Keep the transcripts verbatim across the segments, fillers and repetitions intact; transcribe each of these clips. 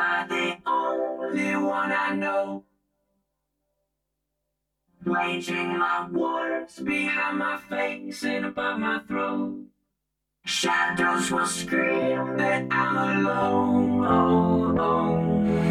I the only one I know? Waging my wars behind my face and above my throat. Shadows will scream that I'm alone. Oh, oh.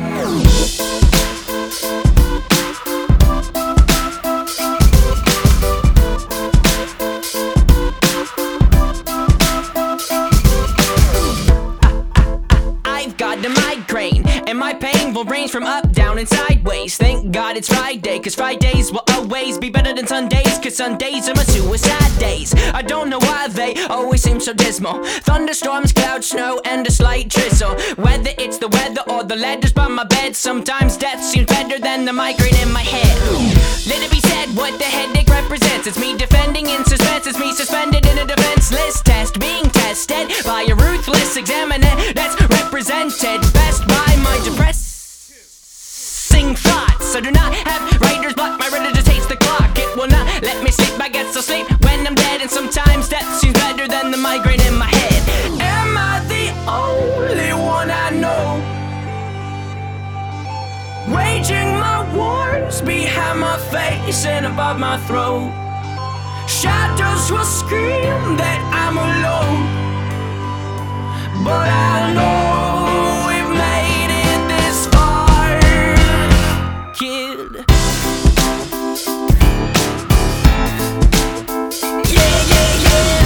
I've got a migraine, and my pain will range from up, down, and sideways. Thank God it's Friday, cause Fridays will always be better than Sundays, cause Sundays are my suicide days. I don't know why they always seem so dismal. Thunderstorms, clouds, snow, and a slight drizzle. Whether it's the weather or the letters by my bed, sometimes death seems better than the migraine in my head. Let it be said what the headache represents. It's me defending in suspense, it's me suspended in a defenseless test, being tested by a ruthless examiner that's represented best by my depressing thoughts. I do not have writer's block, my reader just hates the clock. It will not let me sleep, I get so sleep when I'm dead. And sometimes death seems better than the migraine in my head. Am I the only one I know? Waging my wars behind my face and above my throat. Shadows will scream that I'm alone, but I know we've made it this far, Kid. yeah, yeah, yeah.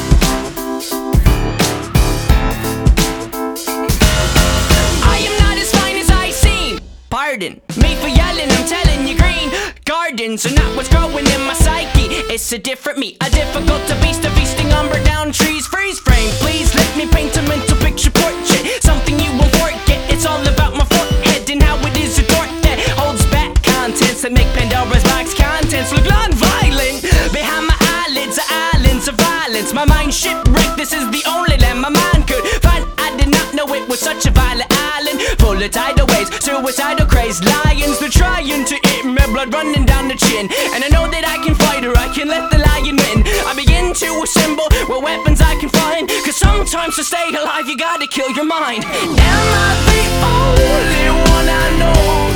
I am not as fine as I seem. Pardon me for yelling, I'm telling you, green gardens are not what's growing in my psyche. It's a different me, a difficult to beast, a feasting umber down trees. Freeze frame, please let me paint a mental picture portrait, something you won't forget. It's all about my forehead and how it is a door that holds back contents that make Pandora's box contents look non-violent. Behind my eyelids are islands of violence. My mind shipwrecked, this is the only land my mind could find. I did not know it was such a violent island, full of tidal waves, suicidal crazed lions. They're trying to eat me, blood running down the chin. And I know that I can fight or I can let the lion win. I begin to assemble what weapons I can find, cause sometimes to stay alive you gotta kill your mind. Am I the only one I know?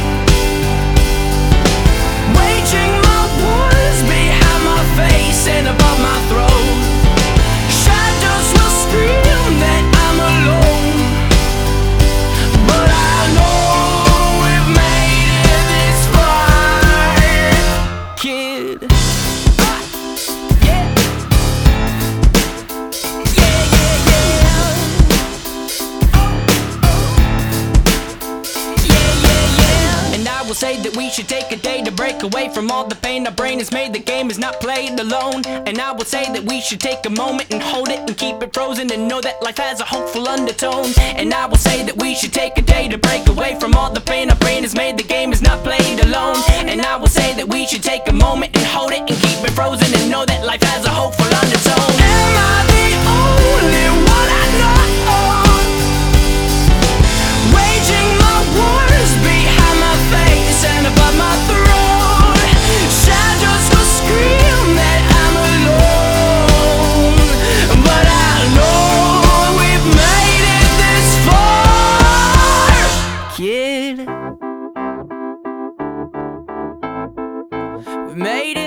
Waging my wars behind my face and above my throat. Shadows will scream that I'm alone, but I know we've made it this far, Kid. yeah. Yeah, yeah, yeah. Yeah, yeah, yeah. And I will say that we should take a day to break away from all the pain our brain has made. The game is not played alone. And I will say that we should take a moment and hold it and keep it frozen and know that life has a hopeful undertone. And I will say that we should take a day to break away from all the pain our brain has made. The game is not played alone. And I will say that we should take a moment and hold it and keep it frozen and know that life has a hopeful undertone. Am I the only one I know? Waging my wars behind my face and above my throat. Shadows will scream that I'm alone, but I know we've made it this far, Kid. We made